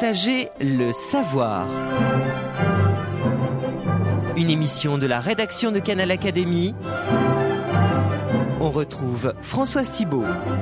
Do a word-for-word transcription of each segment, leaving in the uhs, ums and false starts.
Partager le savoir. Une émission de la rédaction de Canal Académie. On retrouve Françoise Thibault.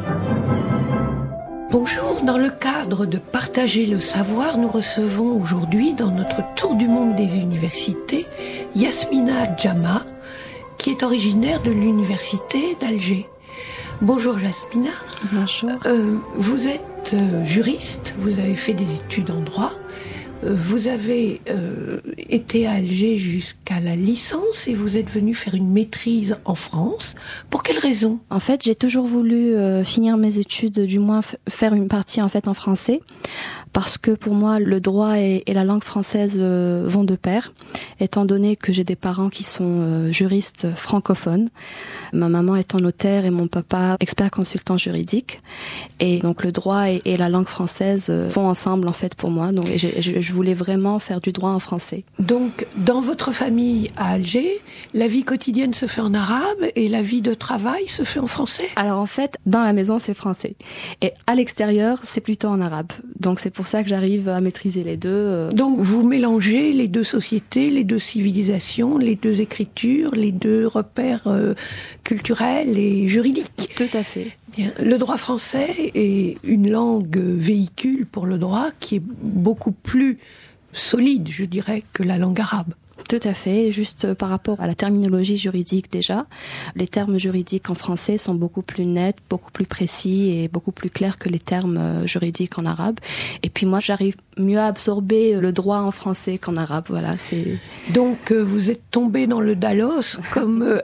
Bonjour, dans le cadre de Partager le savoir, nous recevons aujourd'hui dans notre tour du monde des universités Yasmina Djama, qui est originaire de l'université d'Alger. Bonjour Yasmina. Bonjour. Euh, vous êtes euh, juriste, vous avez fait des études en droit, euh, vous avez euh, été à Alger jusqu'à la licence et vous êtes venu faire une maîtrise en France. Pour quelle raison ? En fait, j'ai toujours voulu euh, finir mes études, du moins f- faire une partie en fait en français, parce que pour moi, le droit et, et la langue française euh, vont de pair, étant donné que j'ai des parents qui sont euh, juristes francophones, ma maman étant notaire et mon papa expert consultant juridique, et donc le droit et, et la langue française euh, vont ensemble en fait pour moi. Donc je, je, je voulais vraiment faire du droit en français. Donc, dans votre famille à Alger, la vie quotidienne se fait en arabe et la vie de travail se fait en français ? Alors en fait, dans la maison, c'est français. Et à l'extérieur, c'est plutôt en arabe. Donc c'est pour ça que j'arrive à maîtriser les deux. Donc vous mélangez les deux sociétés, les deux civilisations, les deux écritures, les deux repères euh, culturels et juridiques. Tout à fait. Bien. Le droit français est une langue véhicule pour le droit qui est beaucoup plus solide, je dirais, que la langue arabe. Tout à fait, juste par rapport à la terminologie juridique déjà, les termes juridiques en français sont beaucoup plus nets, beaucoup plus précis et beaucoup plus clairs que les termes juridiques en arabe. Et puis moi, j'arrive mieux à absorber le droit en français qu'en arabe, voilà. C'est... Donc euh, vous êtes tombé dans le Dalos comme euh,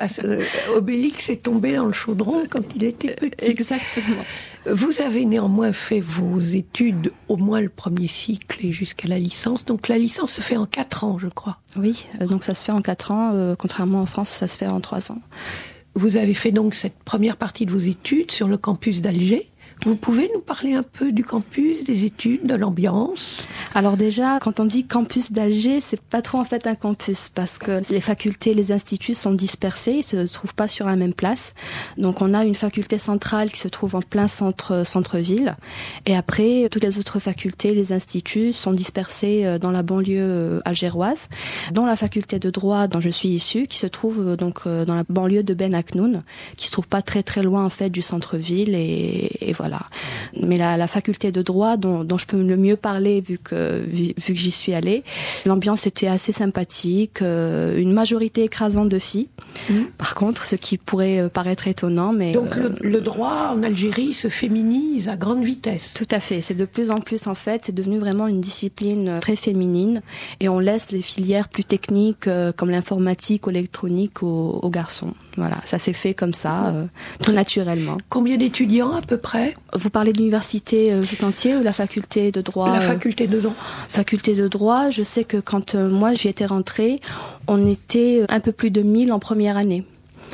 Obélix est tombé dans le chaudron quand il était petit. Exactement. Vous avez néanmoins fait vos études, au moins le premier cycle et jusqu'à la licence. Donc la licence se fait en quatre ans, je crois. Oui, donc ça se fait en quatre ans, euh, contrairement en France où ça se fait en trois ans. Vous avez fait donc cette première partie de vos études sur le campus d'Alger. Vous pouvez nous parler un peu du campus, des études, de l'ambiance ? Alors déjà, quand on dit campus d'Alger, c'est pas trop en fait un campus parce que les facultés, les instituts sont dispersés, ils se trouvent pas sur la même place. Donc on a une faculté centrale qui se trouve en plein centre centre-ville, et après toutes les autres facultés, les instituts sont dispersés dans la banlieue algéroise, dont la faculté de droit dont je suis issue, qui se trouve donc dans la banlieue de Ben Aknoun, qui se trouve pas très très loin en fait du centre-ville, et, et voilà. Mais la, la faculté de droit dont, dont je peux le mieux parler vu que, vu, vu que j'y suis allée, l'ambiance était assez sympathique, euh, une majorité écrasante de filles. Mmh. Par contre, ce qui pourrait paraître étonnant, mais... Donc euh, le, le droit en Algérie se féminise à grande vitesse. Tout à fait, c'est de plus en plus en fait, c'est devenu vraiment une discipline très féminine et on laisse les filières plus techniques euh, comme l'informatique ou l'électronique aux, aux garçons. Voilà, ça s'est fait comme ça, euh, tout naturellement. Combien d'étudiants à peu près ? Vous parlez de l'université euh, tout entier ou la faculté de droit ? La faculté de droit. Euh, faculté de droit, je sais que quand euh, moi j'y étais rentrée, on était un peu plus de mille en première année.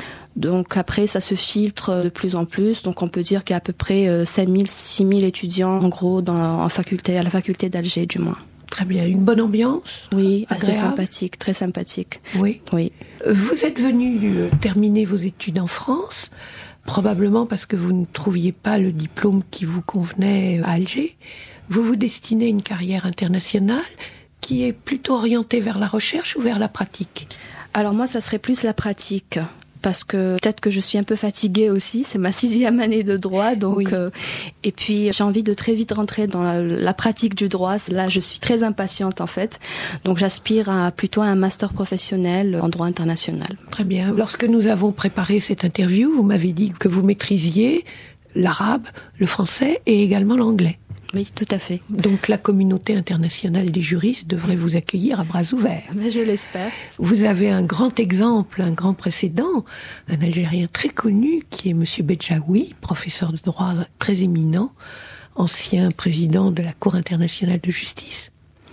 Donc après, ça se filtre de plus en plus. Donc on peut dire qu'il y a à peu près cinq mille, six mille étudiants en gros dans, en faculté, à la faculté d'Alger du moins. Très bien, une bonne ambiance ? Oui, assez agréable. sympathique, très sympathique. Oui. Oui. Vous êtes venu euh, terminer vos études en France, probablement parce que vous ne trouviez pas le diplôme qui vous convenait à Alger. Vous vous destinez à une carrière internationale qui est plutôt orientée vers la recherche ou vers la pratique ? Alors moi, ça serait plus la pratique. Parce que peut-être que je suis un peu fatiguée aussi, c'est ma sixième année de droit, donc oui. euh, et puis j'ai envie de très vite rentrer dans la, la pratique du droit. Là, je suis très impatiente en fait, donc j'aspire à plutôt à un master professionnel en droit international. Très bien. Lorsque nous avons préparé cette interview, vous m'avez dit que vous maîtrisiez l'arabe, le français et également l'anglais. Oui, tout à fait. Donc la communauté internationale des juristes devrait vous accueillir à bras ouverts. Mais je l'espère. Vous avez un grand exemple, un grand précédent, un Algérien très connu qui est Monsieur Bedjaoui, professeur de droit très éminent, ancien président de la Cour internationale de justice.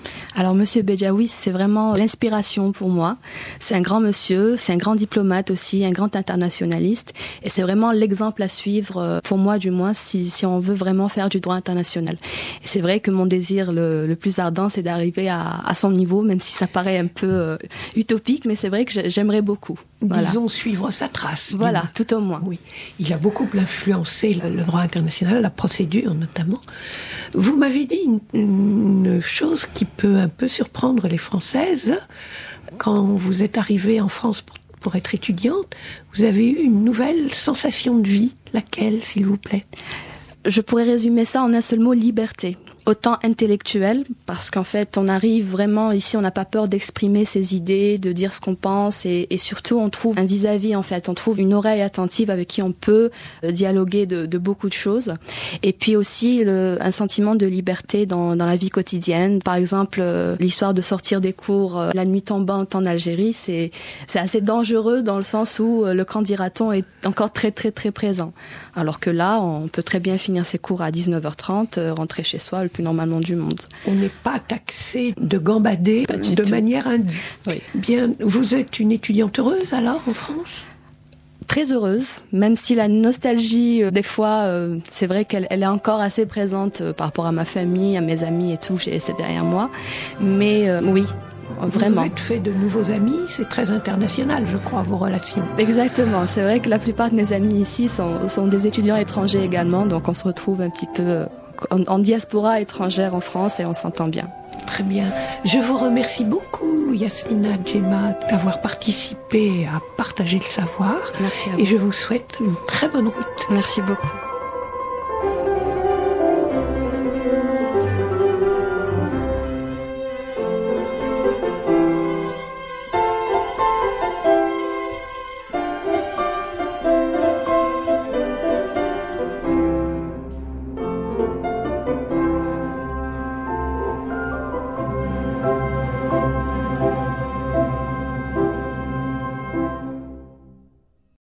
Alors, Monsieur Bedjaoui, c'est vraiment l'inspiration pour moi. C'est un grand monsieur, c'est un grand diplomate aussi, un grand internationaliste. Et c'est vraiment l'exemple à suivre, pour moi du moins, si, si on veut vraiment faire du droit international. Et c'est vrai que mon désir le, le plus ardent, c'est d'arriver à, à son niveau, même si ça paraît un peu euh, utopique, mais c'est vrai que j'aimerais beaucoup. Voilà. Disons suivre sa trace. Voilà, tout au moins. Oui, il a beaucoup influencé le, le droit international, la procédure notamment. Vous m'avez dit une, une chose qui peut un peu surprendre les Françaises. Quand vous êtes arrivée en France pour, pour être étudiante, vous avez eu une nouvelle sensation de vie. Laquelle, s'il vous plaît ? Je pourrais résumer ça en un seul mot, liberté. Autant intellectuelle, parce qu'en fait, on arrive vraiment, ici, on n'a pas peur d'exprimer ses idées, de dire ce qu'on pense, et, et surtout, on trouve un vis-à-vis, en fait. On trouve une oreille attentive avec qui on peut euh, dialoguer de, de beaucoup de choses. Et puis aussi, le, un sentiment de liberté dans, dans la vie quotidienne. Par exemple, euh, l'histoire de sortir des cours euh, la nuit tombante en Algérie, c'est, c'est assez dangereux dans le sens où euh, le camp d'Iraton est encore très, très, très présent. Alors que là, on peut très bien finir ses cours à dix-neuf heures trente, euh, rentrer chez soi le plus normalement du monde. On n'est pas taxé de gambader de tout. manière indue. Oui. Bien, vous êtes une étudiante heureuse alors en France ? Très heureuse, même si la nostalgie, euh, des fois, euh, c'est vrai qu'elle elle est encore assez présente euh, par rapport à ma famille, à mes amis et tout, j'ai laissé derrière moi. Mais euh, oui, vraiment. Vous êtes fait de nouveaux amis, c'est très international, je crois, vos relations. Exactement, c'est vrai que la plupart de mes amis ici sont, sont des étudiants étrangers également, donc on se retrouve un petit peu en, en diaspora étrangère en France et on s'entend bien. Très bien. Je vous remercie beaucoup, Yasmina Djema, d'avoir participé à partager le savoir. Merci à vous. Et je vous souhaite une très bonne route. Merci beaucoup.